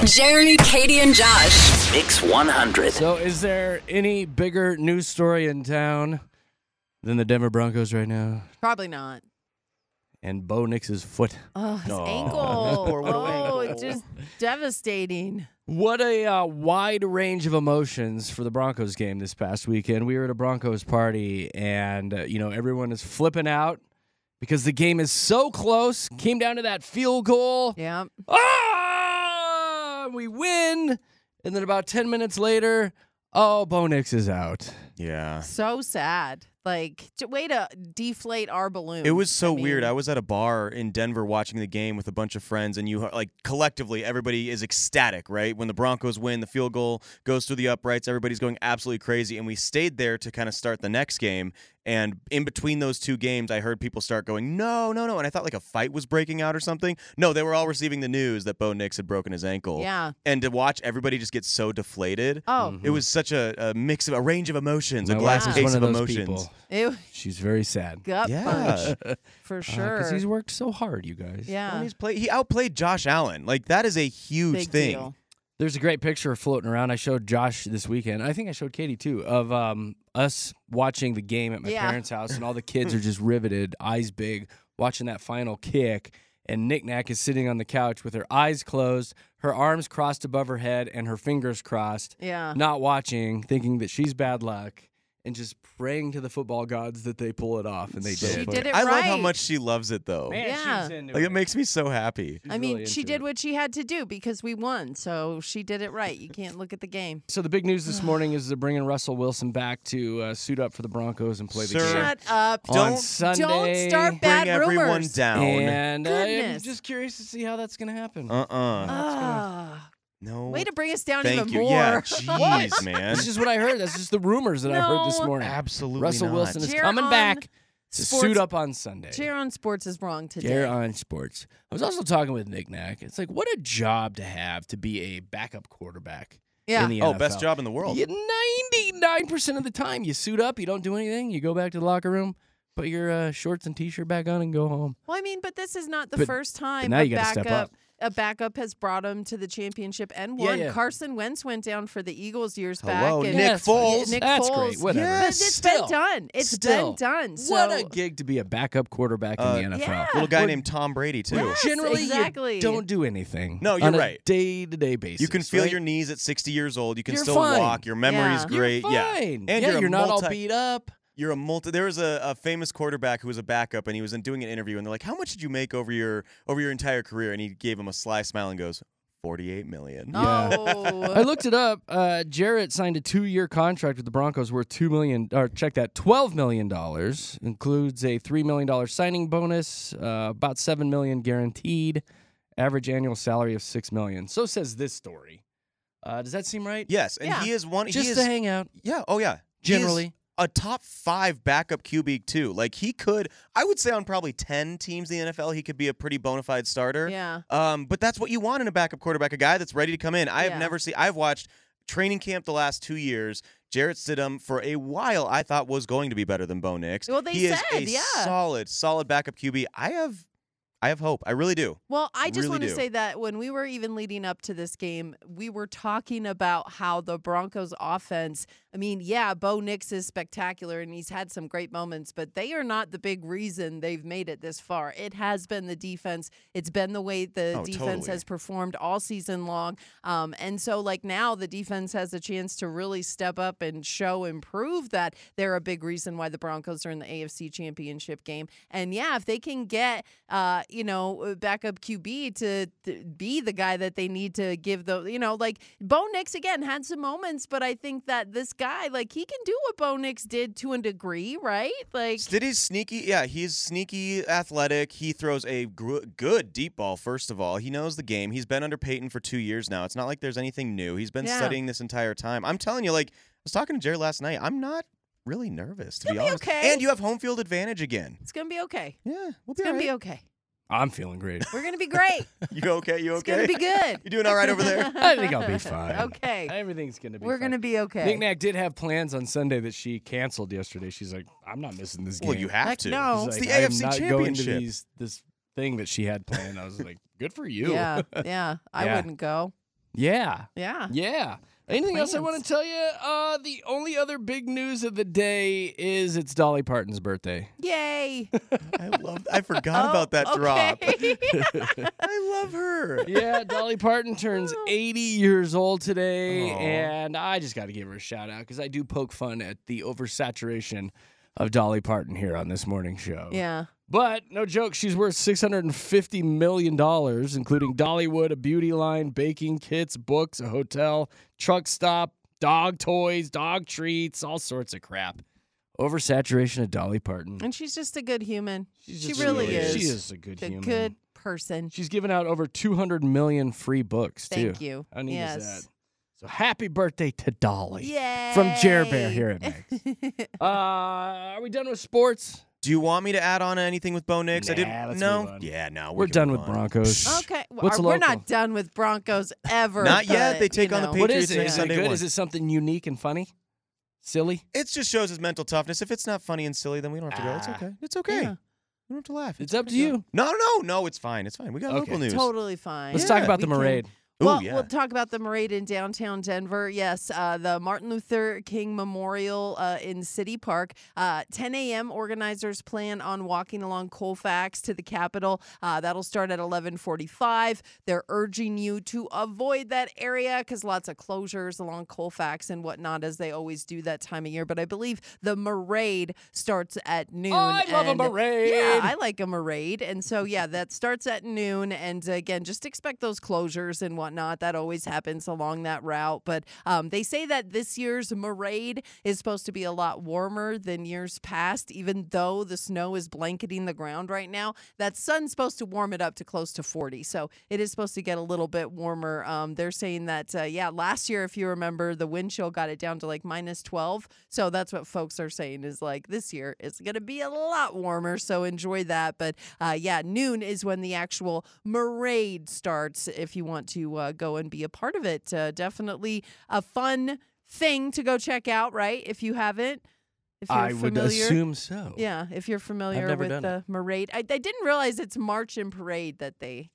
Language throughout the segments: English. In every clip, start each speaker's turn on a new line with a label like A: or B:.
A: Jeremy, Katie, and Josh.
B: Mix 100.
C: So is there any bigger news story in town than the Denver Broncos right now?
D: Probably not.
C: And Bo Nix's foot.
D: Oh, his ankle.
E: Poor little ankle.
D: It's just devastating.
C: What a wide range of emotions for the Broncos game this past weekend. We were at a Broncos party, and, everyone is flipping out because the game is so close. Came down to that field goal.
D: Yeah.
C: We win. And then about 10 minutes later, Bo Nix is out.
E: Yeah.
D: So sad. Way to deflate our balloon.
E: It was so
D: I mean,
E: weird. I was at a bar in Denver watching the game with a bunch of friends, and collectively, everybody is ecstatic, right? When the Broncos win, the field goal goes through the uprights, everybody's going absolutely crazy, and we stayed there to kind of start the next game. And in between those two games, I heard people start going, no, and I thought a fight was breaking out or something. No, they were all receiving the news that Bo Nix had broken his ankle.
D: Yeah.
E: And to watch everybody just get so deflated,
D: Oh.
E: it was such a mix of a range of emotions,
C: My
E: a glass
C: wife is
E: case
C: one
E: of
C: of those
E: emotions.
C: people.
D: It
C: She's very sad.
D: gut
E: Yeah.
D: punch for sure.
C: Because he's worked so hard, you guys.
D: yeah.
E: He outplayed Josh Allen. That is a huge
D: Big
E: thing.
D: deal.
C: There's a great picture floating around. I showed Josh this weekend. I think I showed Katie too, of us watching the game at my parents' house, and all the kids are just riveted, eyes big, watching that final kick. And Nick Nack is sitting on the couch with her eyes closed, her arms crossed above her head, and her fingers crossed,
D: Yeah.
C: not watching, thinking that she's bad luck, and just praying to the football gods that they pull it off, and they
E: So
C: did.
D: She did it
E: I love how
D: right.
E: much she loves it, though.
C: Man,
D: Yeah.
C: she's into
E: It makes me so happy.
C: She's
D: I mean,
C: really
D: she
C: into
D: did
C: it.
D: what she had to do because we won. So she did it right. You can't look at the game.
C: So the big news this morning is they're bringing Russell Wilson back to suit up for the Broncos and play the
E: Sir.
C: game.
D: Shut up.
C: On
E: Don't-
C: Sunday.
D: Don't start bad
E: Bring everyone
D: rumors.
E: down.
C: And I'm
D: Goodness.
C: just curious to see how that's going to happen.
D: Ah.
E: No.
D: Way to bring us down
E: Thank
D: even
E: you.
D: more.
E: Yeah, jeez, man.
C: That's just what I heard. That's just the rumors that I heard this
D: No.
C: morning.
E: Absolutely
C: Russell
E: not.
C: Wilson is
D: Cheer
C: coming
D: on
C: back to
D: sports-
C: suit up on Sunday.
D: Cheer on Sports is wrong today.
C: Cheer on sports. I was also talking with Nick Nack. It's like, what a job to have to be a backup quarterback
D: Yeah.
C: in the
E: Oh,
C: NFL.
E: best job in the world.
C: 99% of the time, you suit up, you don't do anything, you go back to the locker room, put your shorts and T-shirt back on, and go home.
D: Well, I mean, but this is not the
C: But-
D: first time
C: now you gotta step up.
D: a backup has brought him to the championship and
C: Yeah,
D: won.
C: yeah.
D: Carson Wentz went down for the Eagles years
E: Hello,
D: back. And
E: Nick
C: Yes,
E: Foles.
D: Nick
C: That's
D: Foles.
C: great. Whatever.
D: But it's
C: Still.
D: been done. It's
C: Still.
D: been done. So,
C: What a gig to be a backup quarterback in the NFL.
D: yeah.
E: Little guy
C: We're-
E: named Tom Brady, too.
D: Yes,
C: Generally,
D: exactly.
C: you don't do anything.
E: No, you're
C: on a
E: right.
C: day-to-day basis.
E: You can feel
C: right?
E: your knees at 60 years old. You can
C: You're
E: still
C: fine.
E: walk. Your memory is
D: Yeah.
E: great.
C: You're fine.
E: And
C: yeah,
E: you're a
C: not all beat up.
E: You're a There was a famous quarterback who was a backup, and he was doing an interview, and they're like, "How much did you make over your entire career?" And he gave him a sly smile and goes, $48 million.
D: Oh.
C: I looked it up. Jarrett signed a 2-year contract with the Broncos worth $2 million. Or check that, $12 million. Includes a $3 million signing bonus, about $7 million guaranteed, average annual salary of $6 million. So says this story. Does that seem right?
E: Yes, and
D: Yeah.
E: he is one.
C: Just
E: he is,
C: to hang out.
E: Yeah. Oh, yeah. He is
C: Generally.
E: a top 5 backup QB too. He could, I would say, on probably 10 teams in the NFL, he could be a pretty bona fide starter.
D: Yeah.
E: But that's what you want in a backup quarterback, a guy that's ready to come in.
D: Yeah.
E: I've watched training camp the last 2 years. Jarrett Stidham, for a while, I thought was going to be better than Bo Nix.
D: Well, they
E: he
D: said,
E: is a
D: yeah.
E: solid backup QB. I have hope. I really do.
D: Well, I just
E: Really
D: want to
E: do.
D: say that when we were even leading up to this game, we were talking about how the Broncos offense, I mean, yeah, Bo Nix is spectacular and he's had some great moments, but they are not the big reason they've made it this far. It has been the defense. It's been the way the defense
E: Totally.
D: has performed all season long. And so now the defense has a chance to really step up and show and prove that they're a big reason why the Broncos are in the AFC Championship game. And yeah, if they can get, backup QB to be the guy that they need to give Bo Nix again had some moments, but I think that this guy, he can do what Bo Nix did to a degree, right?
E: Stiddy's sneaky. Yeah, he's sneaky athletic. He throws a good deep ball, first of all. He knows the game. He's been under Peyton for 2 years now. It's not like there's anything new. He's been studying this entire time. I'm telling you, I was talking to Jared last night. I'm not really nervous, to be honest.
D: okay.
E: And you have home field advantage again.
D: It's going to be okay.
E: Yeah, we'll
D: It's
E: be
D: going to be
E: all
D: okay.
C: I'm feeling great.
D: We're going to be great.
E: You okay? You
D: It's
E: okay?
D: going to be good.
E: You doing all right over there?
C: I think I'll be fine.
D: Okay.
C: Everything's going to be
D: We're
C: fine.
D: going to be okay.
C: Nick Nack did have plans on Sunday that she canceled yesterday. She's like, I'm not missing this game.
E: Well, you have
D: Heck
E: to.
D: no.
E: It's
C: She's
E: the
C: like, I am
E: AFC
C: not
E: Championship.
C: Going to this thing that she had planned. I was like, good for you.
D: Yeah. I
C: Yeah.
D: wouldn't go.
C: Yeah.
D: Yeah.
C: Yeah. Anything else I
D: Plans.
C: want to tell you? The only other big news of the day is it's Dolly Parton's birthday.
D: Yay.
E: I forgot about that drop.
D: Okay.
E: I love her.
C: Yeah, Dolly Parton turns 80 years old today,
E: Aw.
C: and I just got to give her a shout out because I do poke fun at the oversaturation of Dolly Parton here on this morning show.
D: Yeah.
C: But no joke, she's worth $650 million, including Dollywood, a beauty line, baking kits, books, a hotel, truck stop, dog toys, dog treats, all sorts of crap. Oversaturation of Dolly Parton.
D: And she's just a good human.
C: She's
D: She
C: just
D: really is.
C: She is a good
D: A
C: human.
D: good person.
C: She's given out over 200 million free books, too.
D: Thank you.
C: How neat
D: yes.
C: is that? So happy birthday to Dolly.
D: Yay.
C: From Jer Bear here at Max. Are we done with sports?
E: Do you want me to add on anything with Bo Nix? I
C: Nah,
E: didn't.
C: let's
E: No.
C: move on.
E: Yeah, no.
C: We're
E: can
C: done
E: move
C: with
E: on.
C: Broncos.
D: Okay.
C: What's
D: we're
C: local?
D: not done with Broncos ever.
E: Not yet.
D: but,
E: They take
D: you
E: on the
D: know.
C: What
E: Patriots
C: is it?
E: next
C: Is it
E: Sunday
C: good?
E: morning.
C: Is it something unique and funny? Silly?
E: It just shows his mental toughness. If it's not funny and silly, then we don't have to go. It's
C: Ah.
E: okay. It's okay.
D: Yeah.
E: We don't have to laugh.
C: It's up to you.
E: No. It's fine. It's fine. We got
C: Okay.
E: local news.
D: Totally fine.
C: Let's
E: Yeah,
C: talk about the
D: we can-
C: parade.
E: Ooh,
D: Well,
E: yeah.
D: we'll talk about the parade in downtown Denver. Yes, the Martin Luther King Memorial in City Park. 10 a.m. organizers plan on walking along Colfax to the Capitol. That'll start at 11:45. They're urging you to avoid that area because lots of closures along Colfax and whatnot, as they always do that time of year. But I believe the parade starts at noon.
C: I love a
D: and-
C: parade.
D: Yeah, I like a parade. And so, yeah, that starts at noon. And again, just expect those closures and whatnot. That always happens along that route. But they say that this year's parade is supposed to be a lot warmer than years past, even though the snow is blanketing the ground right now. That sun's supposed to warm it up to close to 40. So it is supposed to get a little bit warmer. They're saying that, last year, if you remember, the wind chill got it down to like minus 12. So that's what folks are saying is like this year it's going to be a lot warmer. So enjoy that. But noon is when the actual parade starts if you want to go and be a part of it. Definitely a fun thing to go check out, right? If you haven't. If you're
C: I would
D: familiar.
C: assume so.
D: Yeah, if you're familiar
C: never
D: with
C: done
D: the parade. I didn't realize it's March and Parade that they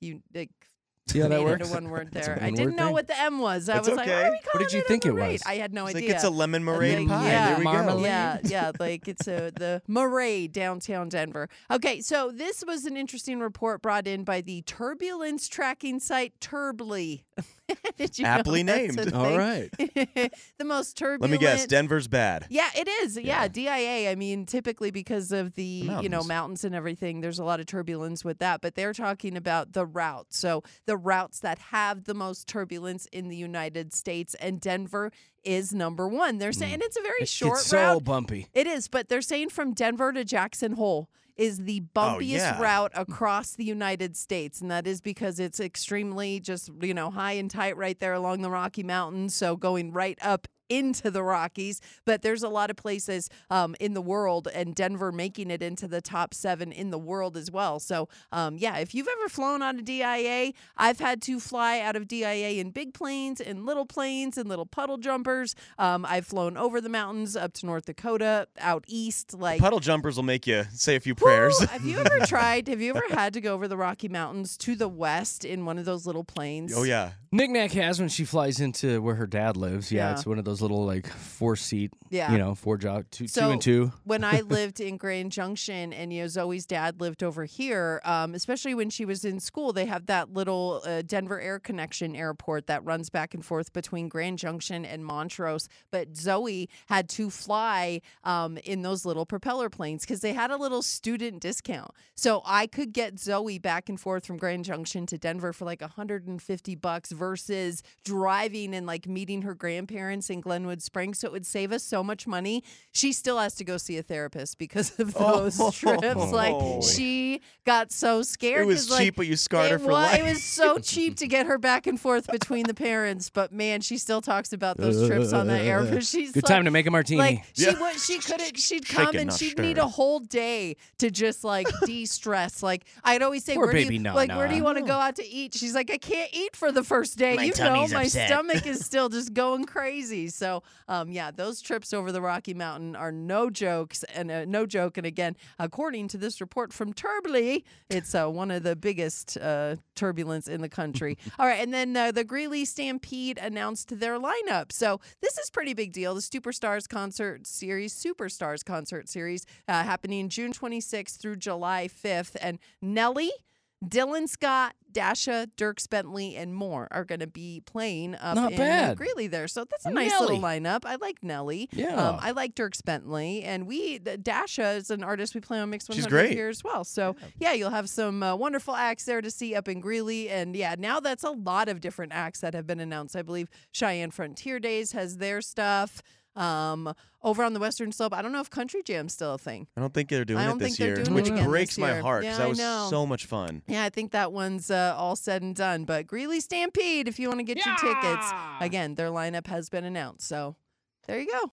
C: See how that
D: made
C: works?
D: it a one word
C: It's a
D: there. I
C: one-word
D: didn't know
C: thing.
D: what the M was. I
E: It's
D: was like, why
E: okay.
D: are we
E: What
D: calling
C: did you
D: it a
C: think it
D: parade?
C: was?
D: I had no
E: It's
D: idea.
E: like it's a lemon meringue
D: Like,
E: pie.
D: yeah,
E: There we go.
C: marmalade.
D: Yeah, like it's the parade downtown Denver. Okay, so this was an interesting report brought in by the turbulence tracking site Turbly. Did you
E: Aptly
D: know that's
E: named.
D: a
C: All
D: thing?
C: right.
D: The most turbulent.
E: Let me guess. Denver's bad.
D: Yeah, it is. Yeah,
E: Yeah.
D: DIA. I mean, typically because of the
E: Mountains.
D: mountains and everything, there's a lot of turbulence with that. But they're talking about the routes. So the routes that have the most turbulence in the United States, and Denver is number one. They're saying and it's a very
C: It
D: short
C: gets so
D: route.
C: bumpy.
D: It is, but they're saying from Denver to Jackson Hole is the bumpiest
E: yeah.
D: route across the United States. And that is because it's extremely just, high and tight right there along the Rocky Mountains. So going right up into the Rockies. But there's a lot of places in the world, and Denver making it into the top 7 in the world as well. So, if you've ever flown out of DIA, I've had to fly out of DIA in big planes and little puddle jumpers. I've flown over the mountains up to North Dakota, out east. Like
E: Puddle jumpers will make you say a few prayers.
D: Woo! Have you ever had to go over the Rocky Mountains to the west in one of those little planes?
E: Oh yeah.
C: Knick-Knack has when she flies into where her dad lives. Yeah,
D: Yeah.
C: it's one of those little like 4-seat,
D: Yeah.
C: 4 job, two
D: So,
C: and two.
D: When I lived in Grand Junction and Zoe's dad lived over here, especially when she was in school, they have that little Denver Air Connection airport that runs back and forth between Grand Junction and Montrose. But Zoe had to fly in those little propeller planes because they had a little student discount. So I could get Zoe back and forth from Grand Junction to Denver for like $150 versus driving and like meeting her grandparents in Glenwood Springs. So it would save us so much money. She still has to go see a therapist because of those trips. Like she got so scared.
E: It was
D: 'cause,
E: cheap, but you scarred her for life.
D: It was so cheap to get her back and forth between the parents. But man, she still talks about those trips on the air. But she's
C: Good
D: like,
C: time to make a martini.
D: like
E: Yeah.
D: she'd
E: Shake
D: come
E: it,
D: and
E: not
D: she'd
E: stir
D: need
E: it.
D: a whole day to just like de-stress. Like I'd always say,
C: Poor
D: where do
C: baby
D: you
C: Nana.
D: where do you want to go out to eat? She's like, I can't eat for the first first day.
E: My
D: My
E: tummy's upset.
D: stomach is still just going crazy. So, yeah, those trips over the Rocky Mountain are no jokes and no joke. And again, according to this report from Turbly, it's one of the biggest turbulence in the country. All right, and then the Greeley Stampede announced their lineup. So this is pretty big deal. The Superstars concert series, happening June 26th through July 5th, and Nelly, Dylan Scott, Dasha, Dierks Bentley, and more are going to be playing up
C: Not
D: in
C: bad.
D: Greeley there. So that's a nice
C: Nelly.
D: little lineup. I like Nelly.
C: Yeah.
D: I like Dierks Bentley. And Dasha is an artist we play on Mix 100
E: great.
D: here as well. So, yeah, you'll have some wonderful acts there to see up in Greeley. And, yeah, now that's a lot of different acts that have been announced. I believe Cheyenne Frontier Days has their stuff. Over on the Western Slope, I don't know if Country Jam's still a thing.
E: I don't think they're doing
D: I
E: it
D: don't
E: this
D: think they're
E: year,
D: doing
C: it
E: which
C: again
E: breaks
D: this
E: my
D: year.
E: heart
D: Yeah,
E: because that
D: I
E: was
D: know.
E: so much fun.
D: Yeah, I think that one's all said and done. But Greeley Stampede, if you want to get your tickets, again, their lineup has been announced. So there you go.